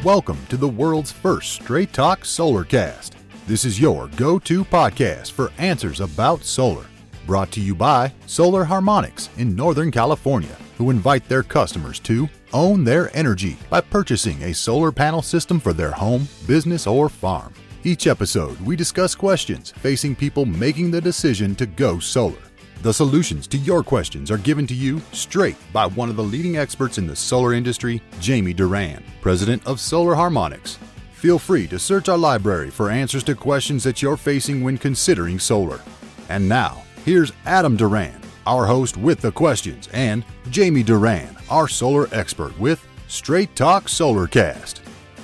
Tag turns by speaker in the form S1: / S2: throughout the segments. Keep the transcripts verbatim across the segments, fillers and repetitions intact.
S1: Welcome to the world's first Straight Talk Solarcast. This is your go-to podcast for answers about solar. Brought to you by Solar Harmonics in Northern California, who invite their customers to own their energy by purchasing a solar panel system for their home, business, or farm. Each episode, we discuss questions facing people making the decision to go solar. The solutions to your questions are given to you straight by one of the leading experts in the solar industry, Jamie Duran, president of Solar Harmonics. Feel free to search our library for answers to questions that you're facing when considering solar. And now, here's Adam Duran, our host with the questions, and Jamie Duran, our solar expert with Straight Talk Solarcast.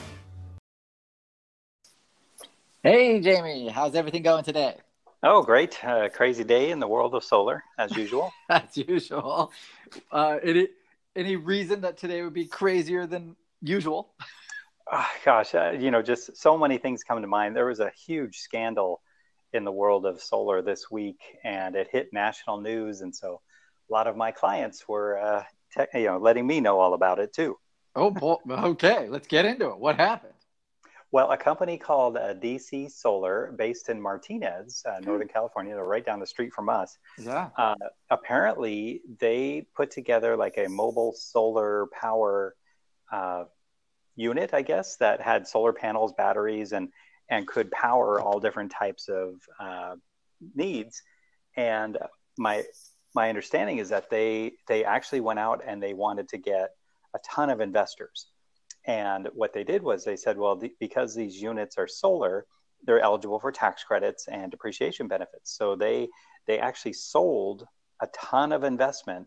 S2: Hey, Jamie, how's everything going today?
S3: Oh, great. Uh, crazy day in the world of solar, as usual.
S2: As usual. Uh, any, any reason that today would be crazier than usual?
S3: Oh, gosh, uh, you know, just so many things come to mind. There was a huge scandal in the world of solar this week, and it hit national news. And so a lot of my clients were, uh, te- you know, letting me know all about it, too.
S2: Oh, boy. Okay, let's get into it. What happened?
S3: Well, a company called uh, D C Solar, based in Martinez, uh, Northern California, they're right down the street from us.
S2: Yeah.
S3: Uh, apparently, they put together like a mobile solar power uh, unit, I guess, that had solar panels, batteries, and and could power all different types of uh, needs. And my my understanding is that they they actually went out and they wanted to get a ton of investors. And what they did was they said, well, the, because these units are solar, they're eligible for tax credits and depreciation benefits. So they they actually sold a ton of investment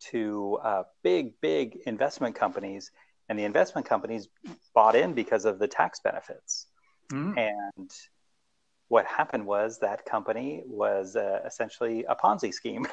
S3: to uh, big, big investment companies. And the investment companies bought in because of the tax benefits. Mm. And what happened was that company was uh, essentially a Ponzi scheme.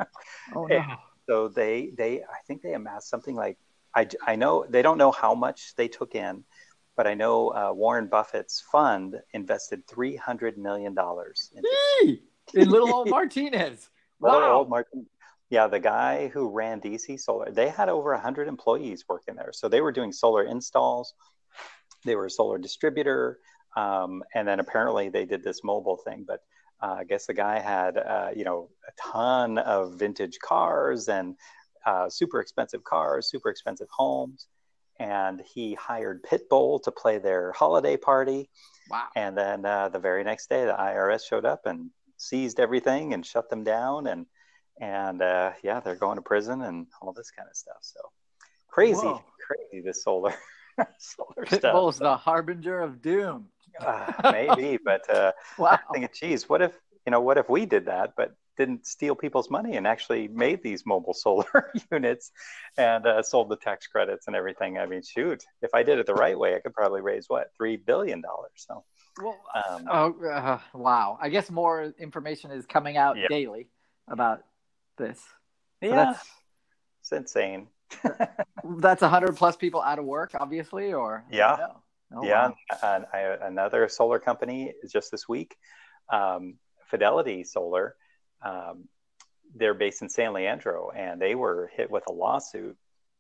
S2: Oh, no.
S3: So they, they, I think they amassed something like, I, I know they don't know how much they took in, but I know uh, Warren Buffett's fund invested three hundred million dollars
S2: in, in little old Martinez.
S3: Little
S2: Wow.
S3: old Martin. Yeah, the guy who ran D C Solar, they had over one hundred employees working there. So they were doing solar installs. They were a solar distributor. Um, and then apparently they did this mobile thing. But uh, I guess the guy had, uh, you know, a ton of vintage cars and Uh, super expensive cars, super expensive homes. And he hired Pitbull to play their holiday party.
S2: Wow.
S3: And then uh, the very next day, the I R S showed up and seized everything and shut them down. And, and uh, yeah, they're going to prison and all this kind of stuff. So crazy, Whoa. crazy, this solar, solar
S2: Pitbull's
S3: stuff.
S2: Pitbull's the harbinger of doom.
S3: uh, maybe, but uh,
S2: wow.
S3: I'm thinking, geez, what if, you know, what if we did that, but didn't steal people's money and actually made these mobile solar units and uh, sold the tax credits and everything. I mean, shoot, if I did it the right way, I could probably raise what, three billion dollars. So,
S2: well, um, oh, uh, wow. I guess more information is coming out yeah. daily about this. So
S3: yeah,
S2: that's,
S3: it's insane.
S2: That's a hundred plus people out of work, obviously, or
S3: yeah,
S2: oh,
S3: yeah.
S2: Wow.
S3: And I, another solar company just this week, um, Fidelity Solar. Um, they're based in San Leandro, and they were hit with a lawsuit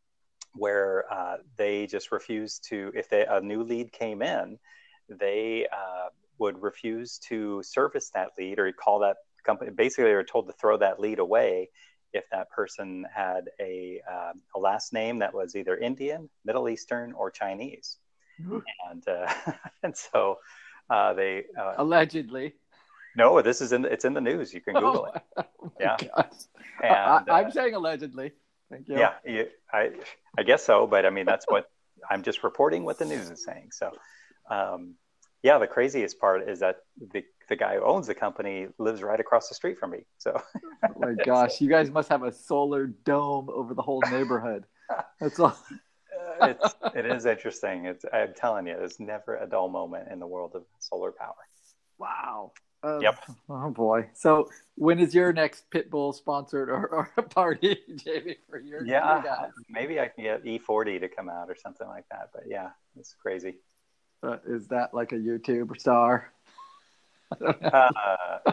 S3: where uh, they just refused to, if they, a new lead came in, they uh, would refuse to service that lead or call that company. Basically, they were told to throw that lead away if that person had a, uh, a last name that was either Indian, Middle Eastern, or Chinese. Mm-hmm. And uh, and so uh, they uh,
S2: allegedly.
S3: No, this is in it's in the news. You can Google
S2: oh,
S3: it.
S2: Oh
S3: yeah,
S2: and, I, I'm uh, saying allegedly. Thank you.
S3: Yeah, you, I I guess so, but I mean that's what I'm just reporting what the news is saying. So, um, yeah, the craziest part is that the the guy who owns the company lives right across the street from me. So,
S2: oh my gosh, so, you guys must have a solar dome over the whole neighborhood. That's all.
S3: uh, it's it is interesting. It's I'm telling you, there's never a dull moment in the world of solar power.
S2: Wow. Uh,
S3: yep.
S2: Oh boy. So when is your next Pitbull sponsored or, or a party, Jamie, for your,
S3: yeah,
S2: your guys?
S3: Maybe I can get E forty to come out or something like that. But yeah, it's crazy.
S2: Uh, is that like a YouTube star?
S3: I don't know. Uh,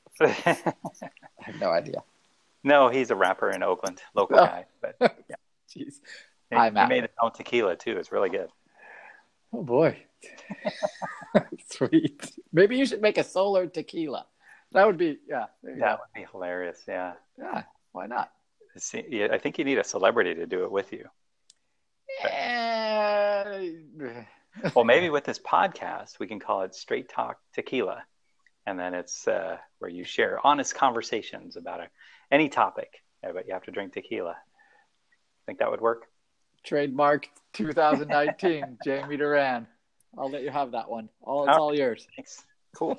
S2: I have no idea.
S3: No, he's a rapper in Oakland, local
S2: oh.
S3: guy. But yeah,
S2: jeez,
S3: he,
S2: I'm
S3: he made his own tequila too. It's really good.
S2: Oh boy. Sweet. Maybe you should make a solar tequila. That would be, yeah.
S3: That
S2: go.
S3: would be hilarious. Yeah.
S2: Yeah. Why not?
S3: See, yeah, I think you need a celebrity to do it with you.
S2: Yeah.
S3: Well, maybe with this podcast, we can call it Straight Talk Tequila. And then it's uh, where you share honest conversations about a, any topic, yeah, but you have to drink tequila. Think that would work?
S2: Trademark twenty nineteen, Jamie Duran. I'll let you have that one. All It's all, all yours.
S3: Thanks. Cool.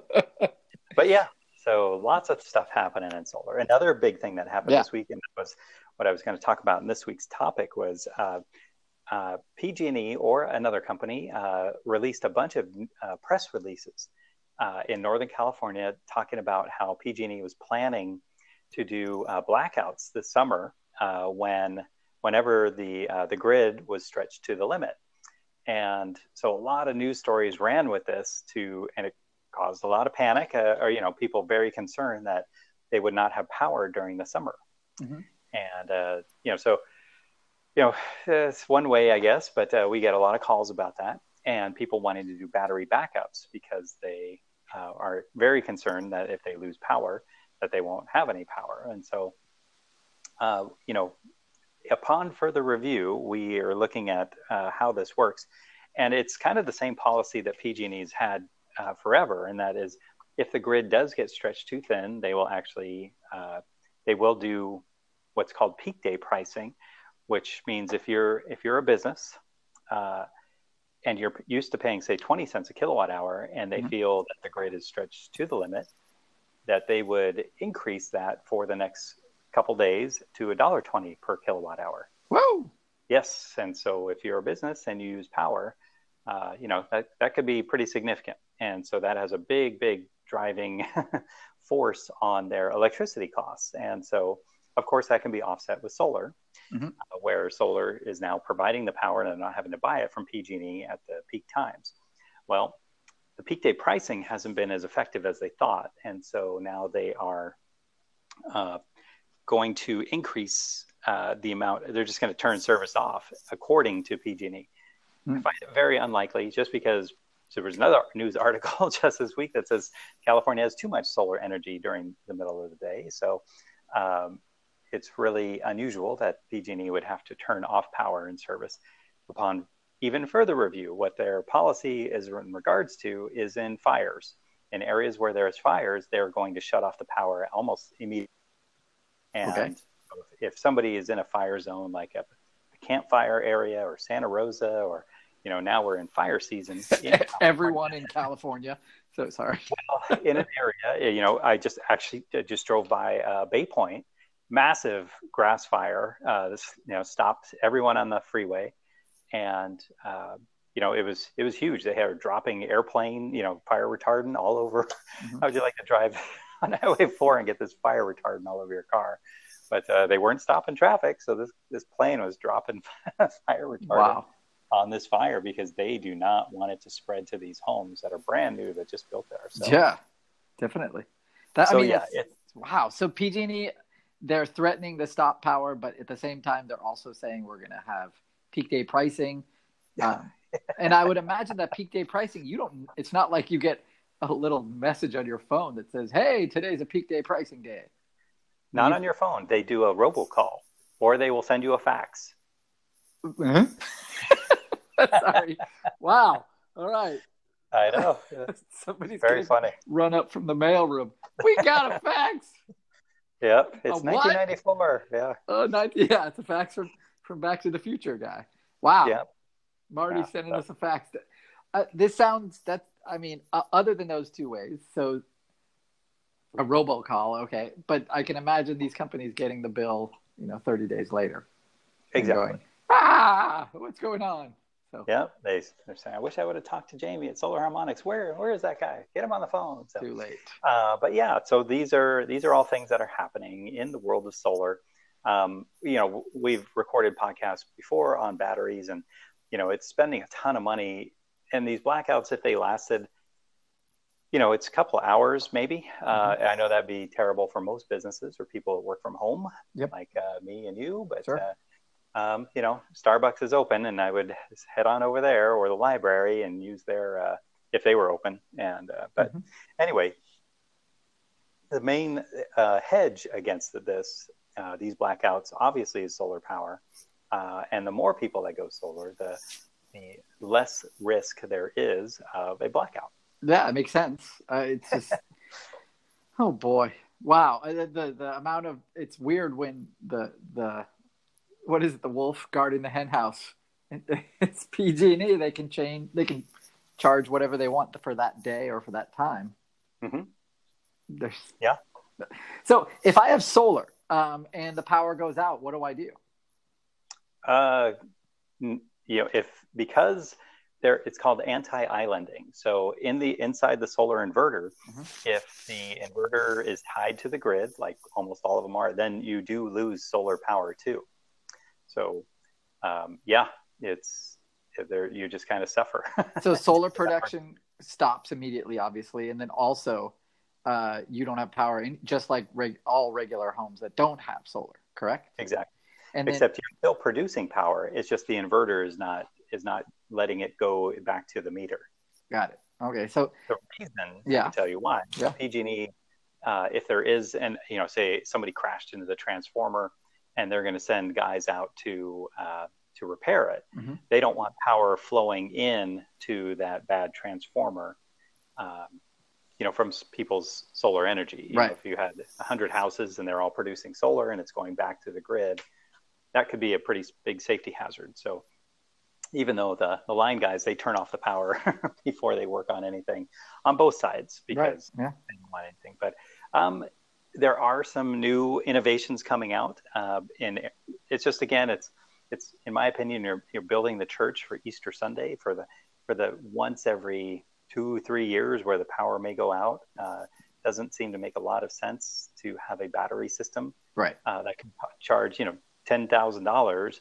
S3: But yeah, so lots of stuff happening in solar. Another big thing that happened yeah. this weekend was what I was going to talk about in this week's topic was uh, uh, P G and E or another company uh, released a bunch of uh, press releases uh, in Northern California talking about how P G and E was planning to do uh, blackouts this summer uh, when whenever the uh, the grid was stretched to the limit. And so a lot of news stories ran with this to, and it caused a lot of panic, uh, or, you know, people very concerned that they would not have power during the summer. Mm-hmm. And, uh, you know, so, you know, it's one way, I guess, but uh, we get a lot of calls about that and people wanting to do battery backups because they uh, are very concerned that if they lose power, that they won't have any power. And so, uh, you know, upon further review, we are looking at uh, how this works. And it's kind of the same policy that P G and E's had uh, forever. And that is, if the grid does get stretched too thin, they will actually, uh, they will do what's called peak day pricing, which means if you're, if you're a business uh, and you're used to paying, say, twenty cents a kilowatt hour, and they mm-hmm. feel that the grid is stretched to the limit, that they would increase that for the next couple days to a dollar twenty per kilowatt hour.
S2: Whoa!
S3: Yes, and so if you're a business and you use power, uh, you know that that could be pretty significant, and so that has a big, big driving force on their electricity costs. And so, of course, that can be offset with solar, mm-hmm. uh, where solar is now providing the power and they're not having to buy it from P G and E at the peak times. Well, the peak day pricing hasn't been as effective as they thought, and so now they are Uh, going to increase uh, the amount. They're just going to turn service off according to P G and E. Mm. I find it very unlikely just because so there was another news article just this week that says California has too much solar energy during the middle of the day. So um, it's really unusual that P G and E would have to turn off power and service upon even further review. What their policy is in regards to is in fires. In areas where there's fires, they're going to shut off the power almost immediately. And okay. if somebody is in a fire zone, like a, a campfire area or Santa Rosa, or, you know, now we're in fire season. In
S2: Everyone in California. So sorry.
S3: Well, in an area, you know, I just actually just drove by uh, Bay Point, massive grass fire. Uh, this, you know, stopped everyone on the freeway. And, uh, you know, it was, it was huge. They had dropping airplane, you know, fire retardant all over. Mm-hmm. How would you like to drive on Highway four and get this fire retardant all over your car? But uh, they weren't stopping traffic, so this this plane was dropping fire retardant wow. on this fire because they do not want it to spread to these homes that are brand new that just built there. So,
S2: yeah, definitely. That,
S3: so
S2: I mean,
S3: yeah, it,
S2: wow. So P G and E, they're threatening to stop power, but at the same time, they're also saying we're going to have peak day pricing. Um, and I would imagine that peak day pricing, you don't. It's not like you get a little message on your phone that says, hey, today's a peak day pricing day.
S3: Not you... on your phone. They do a robocall or they will send you a fax.
S2: Mm-hmm. Sorry. Wow. All right.
S3: I know.
S2: Somebody's
S3: very funny.
S2: Run up from the mailroom. We got a fax.
S3: Yep. It's a nineteen ninety-four. What? Yeah.
S2: Oh, ninety, yeah. It's a fax from, from Back to the Future guy. Wow.
S3: Yep.
S2: Marty
S3: yeah,
S2: sending
S3: so.
S2: us a fax. Uh, this sounds, that's, I mean, uh, other than those two ways, so a robocall, okay, but I can imagine these companies getting the bill, you know, thirty days later.
S3: Exactly.
S2: Going, ah, what's going on? So,
S3: yeah, they, they're saying, I wish I would have talked to Jamie at Solar Harmonics. Where, where is that guy? Get him on the phone. So,
S2: too late.
S3: Uh, but yeah, so these are these are all things that are happening in the world of solar. Um, you know, we've recorded podcasts before on batteries, and you know, it's spending a ton of money. And these blackouts, if they lasted, you know, it's a couple of hours maybe. Uh, mm-hmm. I know that'd be terrible for most businesses or people that work from home,
S2: yep.
S3: like uh, me and you. But
S2: sure.
S3: uh, um, you know, Starbucks is open, and I would head on over there or the library and use their uh, if they were open. And uh, but mm-hmm. anyway, the main uh, hedge against this uh, these blackouts obviously is solar power, uh, and the more people that go solar, the the less risk there is of a blackout.
S2: Yeah, it makes sense. Uh, it's just, oh boy, wow. The, the the amount of it's weird when the the what is it? The wolf guarding the hen house. It's P G and E. They can change. They can charge whatever they want for that day or for that time.
S3: Mm-hmm.
S2: There's,
S3: yeah.
S2: So if I have solar um, and the power goes out, what do I do?
S3: Uh. N- You know, if because there, it's called anti-islanding. So in the inside the solar inverter, mm-hmm. if the inverter is tied to the grid, like almost all of them are, then you do lose solar power too. So, um, yeah, it's there. You just kind of suffer.
S2: So solar production stops immediately, obviously, and then also uh, you don't have power, in, just like reg- all regular homes that don't have solar. Correct?
S3: Exactly.
S2: And
S3: Except
S2: then,
S3: you're still producing power. It's just the inverter is not is not letting it go back to the meter.
S2: Got it. Okay, so
S3: the reason,
S2: yeah.
S3: I can tell you why.
S2: Yeah.
S3: P G and E, uh, if there is, and you know, say somebody crashed into the transformer, and they're going to send guys out to uh, to repair it. Mm-hmm. They don't want power flowing in to that bad transformer. Um, you know, from people's solar energy. You
S2: right.
S3: know, if you had a hundred houses and they're all producing solar and it's going back to the grid, that could be a pretty big safety hazard. So even though the, the line guys, they turn off the power before they work on anything on both sides because
S2: right. yeah.
S3: they don't want anything. But um, there are some new innovations coming out. Uh, and it's just, again, it's, it's in my opinion, you're, you're building the church for Easter Sunday for the, for the once every two, three years where the power may go out. Uh, doesn't seem to make a lot of sense to have a battery system
S2: right.
S3: uh, that can charge, you know, ten thousand dollars,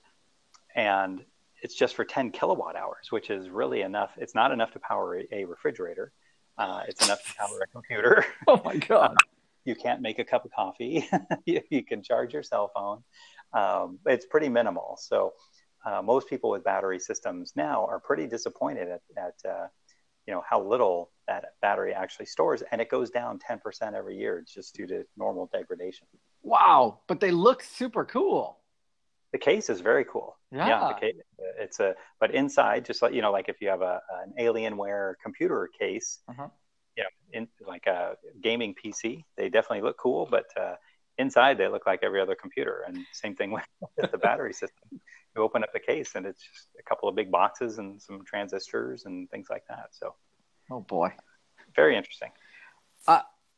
S3: and it's just for ten kilowatt hours, which is really enough. It's not enough to power a, a refrigerator. Uh, it's enough to power a computer.
S2: Oh my God.
S3: Uh, you can't make a cup of coffee. you, you can charge your cell phone. Um, it's pretty minimal. So uh, most people with battery systems now are pretty disappointed at, at uh, you know, how little that battery actually stores. And it goes down ten percent every year just due to normal degradation.
S2: Wow. But they look super cool.
S3: The case is very cool.
S2: Yeah,
S3: yeah the case, it's a but inside, just like you know, like if you have a an Alienware computer case, uh-huh. you know, in like a gaming P C, they definitely look cool. But uh, inside, they look like every other computer. And same thing with, with the battery system. You open up the case, and it's just a couple of big boxes and some transistors and things like that. So,
S2: oh boy,
S3: very interesting.
S2: Uh,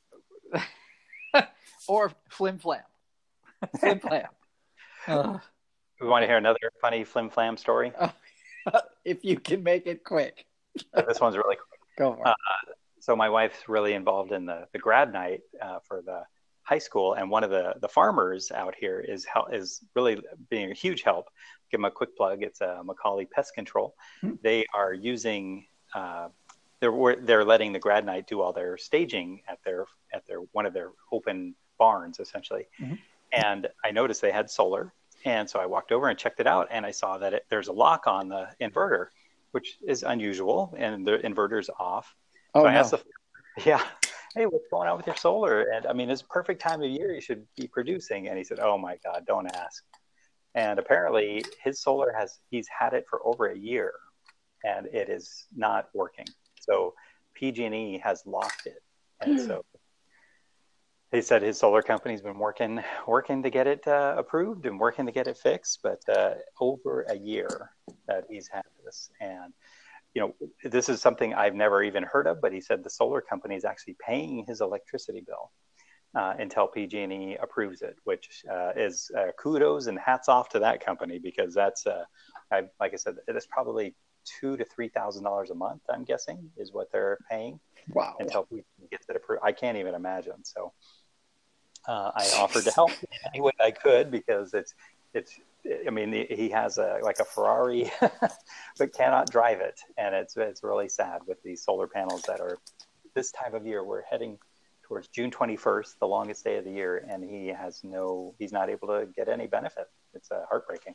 S2: or flim flam, flim flam. Uh.
S3: We want to hear another funny flim flam story?
S2: If you can make it quick.
S3: This one's really quick.
S2: Go for it.
S3: Uh, so my wife's really involved in the, the grad night uh, for the high school. And one of the, the farmers out here is is really being a huge help. Give them a quick plug. It's a Macaulay Pest Control. Hmm. They are using, uh, they're, they're letting the grad night do all their staging at their, at their one of their open barns, essentially. Mm-hmm. And I noticed they had solar. And so I walked over and checked it out, and I saw that it, there's a lock on the inverter, which is unusual, and the inverter's off.
S2: Oh,
S3: so I
S2: no.
S3: asked the, yeah, hey, what's going on with your solar? And I mean, it's a perfect time of year you should be producing. And he said, oh my God, don't ask. And apparently his solar has, he's had it for over a year, and it is not working. So P G and E has locked it. And so he said his solar company's been working working to get it uh, approved and working to get it fixed, but uh, over a year that he's had this. And, you know, this is something I've never even heard of, but he said the solar company is actually paying his electricity bill uh, until P G and E approves it, which uh, is uh, kudos and hats off to that company, because that's, uh, I, like I said, it's probably two to three thousand dollars a month, I'm guessing, is what they're paying.
S2: Wow.
S3: Until P G and E gets it approved. I can't even imagine. So uh, I offered to help any way I could, because it's it's. I mean, he has a like a Ferrari, but cannot drive it, and it's it's really sad with these solar panels that are this time of year. We're heading towards June twenty-first, the longest day of the year, and he has no. He's not able to get any benefit. It's uh, heartbreaking.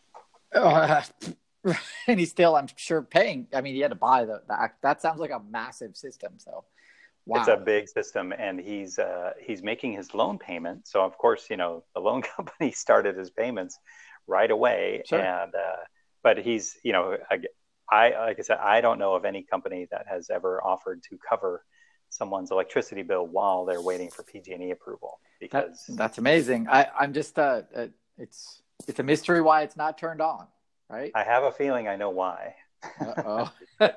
S2: Uh, and he's still, I'm sure, paying. I mean, he had to buy the, the that sounds like a massive system. So, wow.
S3: It's a big system, and he's uh, he's making his loan payment. So, of course, you know, the loan company started his payments right away.
S2: Sure.
S3: And uh, but he's, you know, I, I like I said, I don't know of any company that has ever offered to cover someone's electricity bill while they're waiting for P G and E approval. Because
S2: that, that's amazing. I, I'm just uh, uh, it's it's a mystery why it's not turned on, right?
S3: I have a feeling I know why.
S2: Uh-oh.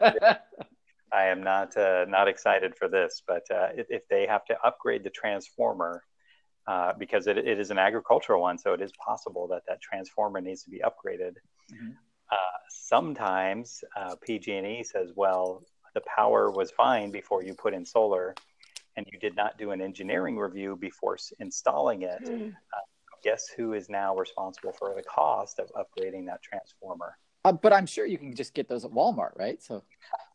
S3: I am not uh, not excited for this, but uh, if, if they have to upgrade the transformer, uh, because it, it is an agricultural one, so it is possible that that transformer needs to be upgraded. Mm-hmm. Uh, sometimes uh, P G and E says, well, the power was fine before you put in solar, and you did not do an engineering review before installing it. Mm. Uh, guess who is now responsible for the cost of upgrading that transformer?
S2: Uh, but I'm sure you can just get those at Walmart, right? So,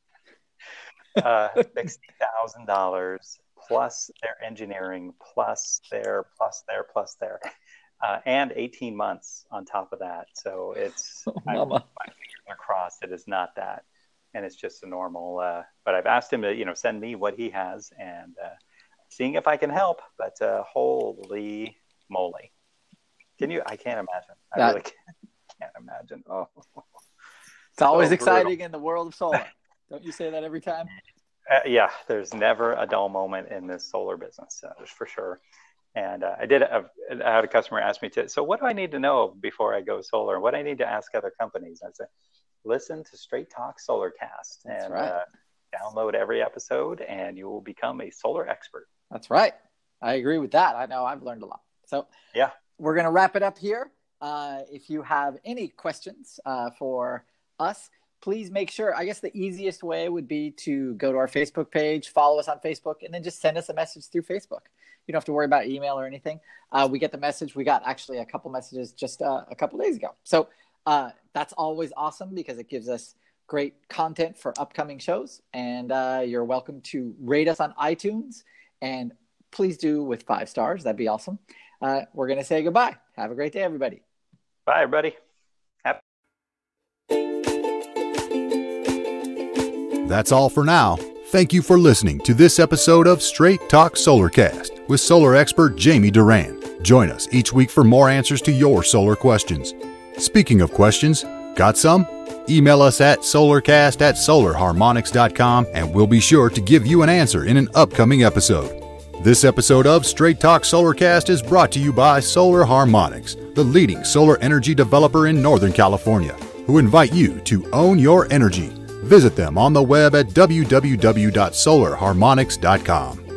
S3: uh, sixty thousand dollars plus their engineering, plus their, plus their, plus their, uh, and eighteen months on top of that. So it's
S2: oh, mama.
S3: my fingers are crossed. It is not that. And it's just a normal, uh, but I've asked him to, you know, send me what he has and uh, seeing if I can help, but uh, holy moly. Can you, I can't imagine. I that, really can't, can't imagine. Oh,
S2: it's always so exciting brutal. In the world of solar. Don't you say that every time?
S3: Uh, yeah, there's never a dull moment in this solar business, uh, for sure. And uh, I did, have, I had a customer ask me to, so what do I need to know before I go solar? What do I need to ask other companies? I said, listen to Straight Talk Solarcast and
S2: right.
S3: uh, download every episode and you will become a solar expert.
S2: That's right. I agree with that. I know I've learned a lot. So
S3: yeah,
S2: we're going to wrap it up here. Uh, if you have any questions uh, for us, please make sure, I guess the easiest way would be to go to our Facebook page, follow us on Facebook, and then just send us a message through Facebook. You don't have to worry about email or anything. Uh, we get the message. We got actually a couple messages just uh, a couple days ago. So uh, that's always awesome because it gives us great content for upcoming shows. And uh, you're welcome to rate us on iTunes. And please do with five stars. That'd be awesome. Uh, we're going to say goodbye. Have a great day, everybody.
S3: Bye, everybody. Happy-
S1: That's all for now. Thank you for listening to this episode of Straight Talk Solarcast with solar expert Jamie Duran. Join us each week for more answers to your solar questions. Speaking of questions, got some? Email us at solarcast at solar harmonics dot com and we'll be sure to give you an answer in an upcoming episode. This episode of Straight Talk Solarcast is brought to you by Solar Harmonics, the leading solar energy developer in Northern California, who invite you to own your energy. Visit them on the web at w w w dot solar harmonics dot com.